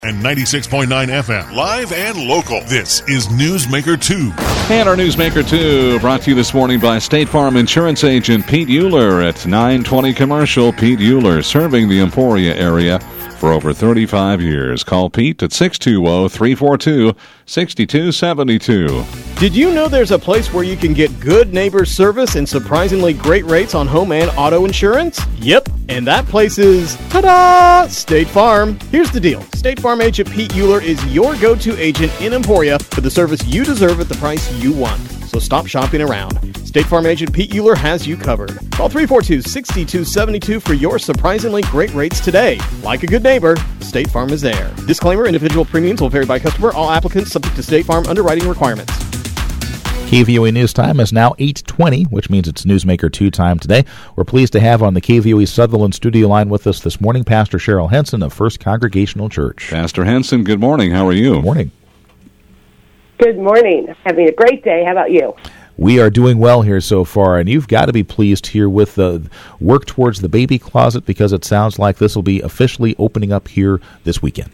And 96.9 FM, live and local. This is Newsmaker 2. And our Newsmaker 2 brought to you this morning by State Farm Insurance Agent Pete Euler at 920 Commercial. Pete Euler, serving the Emporia area for over 35 years. Call Pete at 620-342-6272. Did you know there's a place where you can get good neighbor service and surprisingly great rates on home and auto insurance? Yep, and that place is, ta-da, State Farm. Here's the deal. State Farm agent Pete Euler is your go-to agent in Emporia for the service you deserve at the price you want. So stop shopping around. State Farm agent Pete Euler has you covered. Call 342-6272 for your surprisingly great rates today. Like a good neighbor, State Farm is there. Disclaimer, individual premiums will vary by customer. All applicants subject to State Farm underwriting requirements. KVOE News Time is now 8:20, which means it's Newsmaker 2 time today. We're pleased to have on the KVOE Sutherland studio line with us this morning Pastor Cheryl Henson of First Congregational Church. Pastor Henson, good morning. How are you? Good morning. Good morning. Having a great day. How about you? We are doing well here so far, and you've got to be pleased here with the work towards the baby closet because it sounds like this will be officially opening up here this weekend.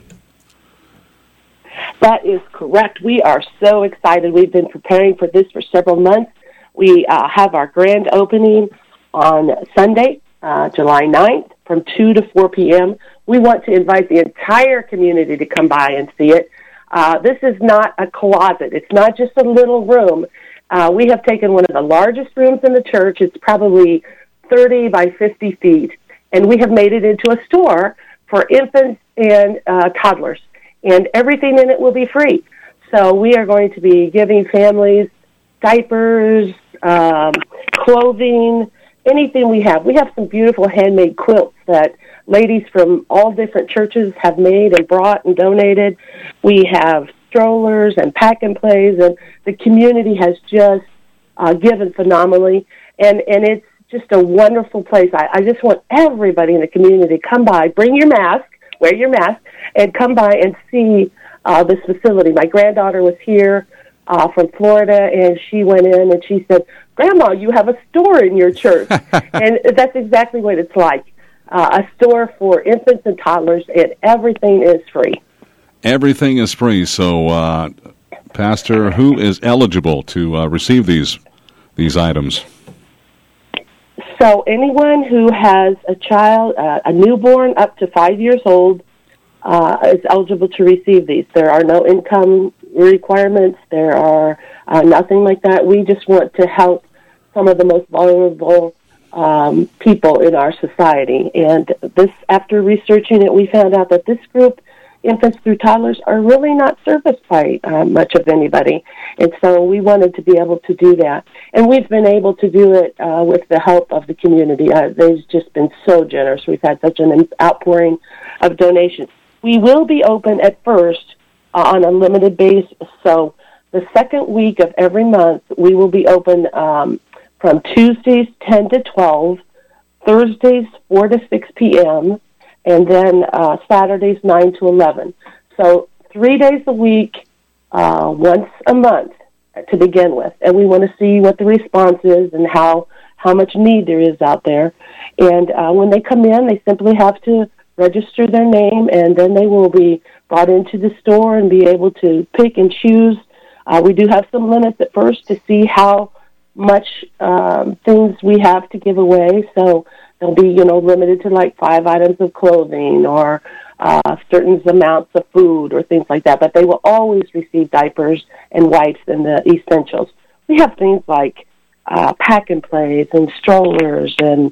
That is correct. We are so excited. We've been preparing for this for several months. We have our grand opening on Sunday, July 9th, from 2 to 4 p.m. We want to invite the entire community to come by and see it. This is not a closet. It's not just a little room. We have taken one of the largest rooms in the church. It's probably 30 by 50 feet, and we have made it into a store for infants and toddlers, and everything in it will be free. So we are going to be giving families diapers, clothing, anything we have. We have some beautiful handmade quilts that ladies from all different churches have made and brought and donated. We have strollers and pack and plays, and the community has just given phenomenally, and it's just a wonderful place. I just want everybody in the community to come by, bring your mask, wear your mask, and come by and see this facility. My granddaughter was here from Florida, and she went in and she said, "Grandma, you have a store in your church." And that's exactly what it's like, a store for infants and toddlers, and everything is free. Everything is free. So, Pastor, who is eligible to receive these items? So anyone who has a child, a newborn up to 5 years old, is eligible to receive these. There are no income requirements. There are nothing like that. We just want to help some of the most vulnerable people in our society. And this, after researching it, we found out that this group, infants through toddlers, are really not serviced by much of anybody. And so we wanted to be able to do that. And we've been able to do it with the help of the community. They've just been so generous. We've had such an outpouring of donations. We will be open at first on a limited basis. So the second week of every month, we will be open from Tuesdays 10 to 12, Thursdays 4 to 6 p.m., and then Saturdays 9 to 11. So 3 days a week, once a month to begin with. And we want to see what the response is and how much need there is out there. And when they come in, they simply have to register their name, and then they will be brought into the store and be able to pick and choose. We do have some limits at first to see how much things we have to give away. So they'll be, limited to like 5 items of clothing or certain amounts of food or things like that. But they will always receive diapers and wipes and the essentials. We have things like pack and plays and strollers and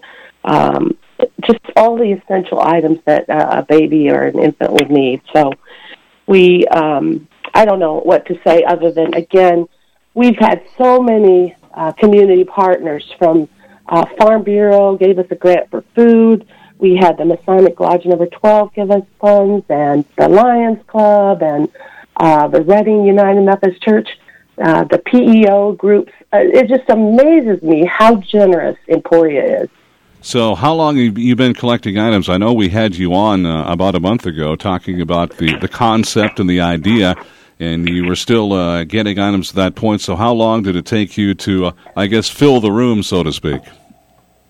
just all the essential items that a baby or an infant would need. So we, I don't know what to say other than, again, we've had so many community partners from Farm Bureau gave us a grant for food. We had the Masonic Lodge Number 12 give us funds, and the Lions Club, and the Reading United Methodist Church, the PEO groups. It just amazes me how generous Emporia is. So how long have you been collecting items? I know we had you on about a month ago talking about the concept and the idea, and you were still getting items at that point. So how long did it take you to, fill the room, so to speak?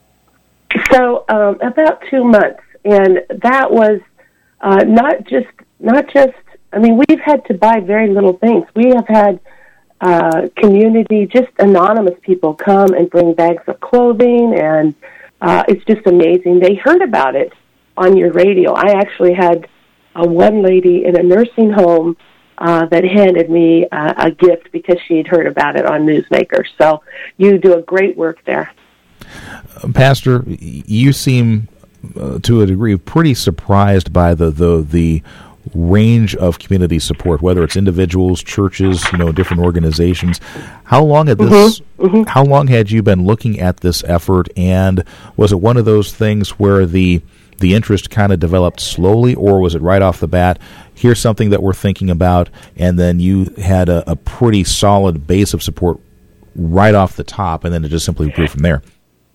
So about 2 months, and that was not just not just, I mean, we've had to buy very little things. We have had community, just anonymous people come and bring bags of clothing, and it's just amazing. They heard about it on your radio. I actually had one lady in a nursing home that handed me a gift because she had heard about it on Newsmaker. So you do a great work there. Pastor, you seem, to a degree, pretty surprised by the range of community support, whether it's individuals, churches, different organizations. How long had this? How long had you been looking at this effort, and was it one of those things where the interest kind of developed slowly, or was it right off the bat, here's something that we're thinking about, and then you had a pretty solid base of support right off the top, and then it just simply grew from there?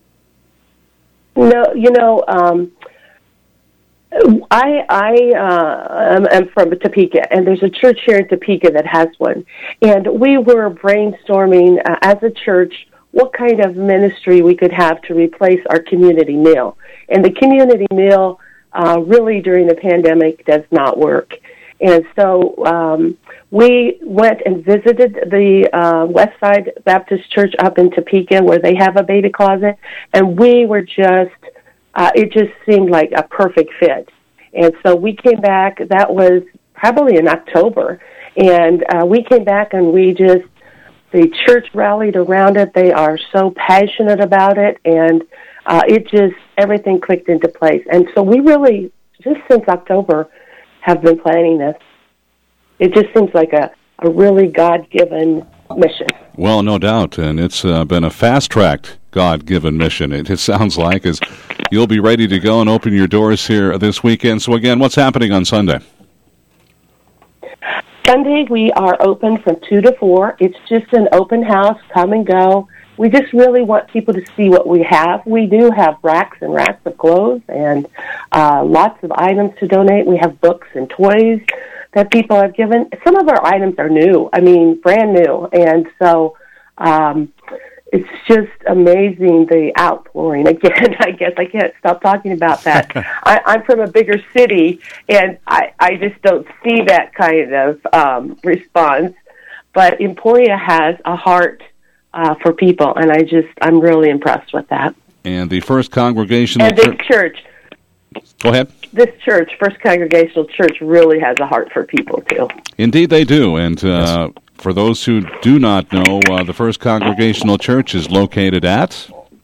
No, I am from Topeka, and there's a church here in Topeka that has one. And we were brainstorming as a church what kind of ministry we could have to replace our community meal. And the community meal really during the pandemic does not work. And so we went and visited the Westside Baptist Church up in Topeka where they have a baby closet, and we were just, it just seemed like a perfect fit. And so we came back, that was probably in October, and we came back and the church rallied around it. They are so passionate about it, and everything clicked into place. And so we really, just since October, have been planning this. It just seems like a really God-given mission. Well, no doubt, and it's been a fast-tracked God-given mission. It sounds like, as you'll be ready to go and open your doors here this weekend. So again, what's happening on Sunday? Sunday, we are open from 2 to 4. It's just an open house, come and go. We just really want people to see what we have. We do have racks and racks of clothes and lots of items to donate. We have books and toys that people have given. Some of our items are new, brand new. And so it's just amazing, the outpouring. Again, I guess I can't stop talking about that. I'm from a bigger city, and I just don't see that kind of response. But Emporia has a heart for people, and I'm really impressed with that. And the First Congregational and this church. Go ahead. This church, First Congregational Church, really has a heart for people, too. Indeed they do. And for those who do not know, the First Congregational Church is located at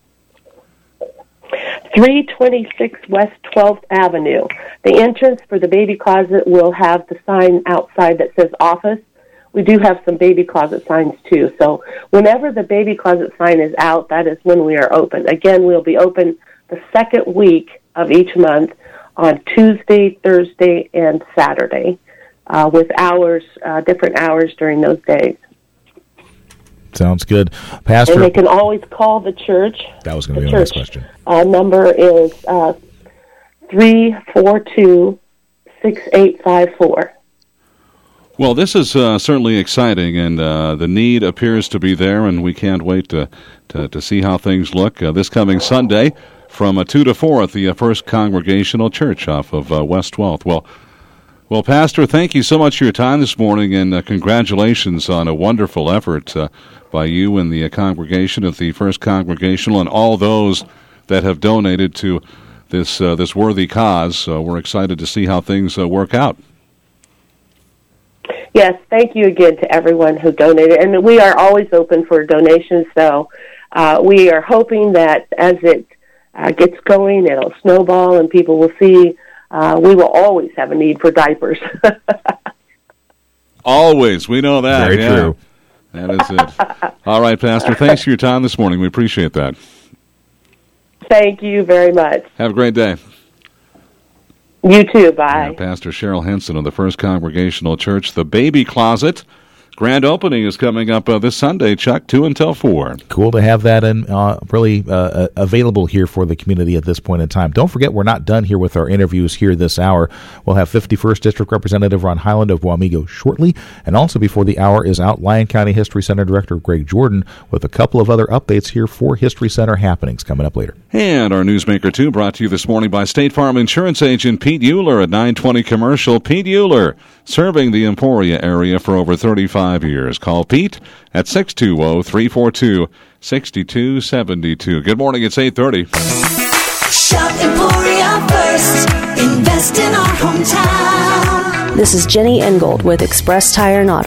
326 West 12th Avenue. The entrance for the baby closet will have the sign outside that says office. We do have some baby closet signs, too. So whenever the baby closet sign is out, that is when we are open. Again, we'll be open the second week of each month on Tuesday, Thursday, and Saturday, with hours, different hours during those days. Sounds good. Pastor, and they can always call the church. That was going to be my next question. Number is 342-6854. Well, this is certainly exciting, and the need appears to be there, and we can't wait to see how things look this coming Sunday from 2 to 4 at the First Congregational Church off of West 12th. Well, Pastor, thank you so much for your time this morning, and congratulations on a wonderful effort by you and the congregation at the First Congregational and all those that have donated to this worthy cause. So we're excited to see how things work out. Yes, thank you again to everyone who donated. And we are always open for donations, so we are hoping that as it gets going, it'll snowball and people will see we will always have a need for diapers. Always. We know that. Very true. That is it. All right, Pastor, thanks for your time this morning. We appreciate that. Thank you very much. Have a great day. You too. Bye. Pastor Cheryl Henson of the First Congregational Church, the Baby Closet. Grand opening is coming up this Sunday, Chuck, 2 until 4. Cool to have that really available here for the community at this point in time. Don't forget, we're not done here with our interviews here this hour. We'll have 51st District Representative Ron Highland of Wamego shortly, and also before the hour is out, Lyon County History Center Director Greg Jordan with a couple of other updates here for History Center happenings coming up later. And our Newsmaker 2 brought to you this morning by State Farm Insurance Agent Pete Euler at 920 Commercial. Pete Euler, serving the Emporia area for over 35 years. Call Pete at 620-342-6272. Good morning, it's 8:30. Shop Emporia first. Invest in our hometown. This is Jenny Engold with Express Tire and Auto.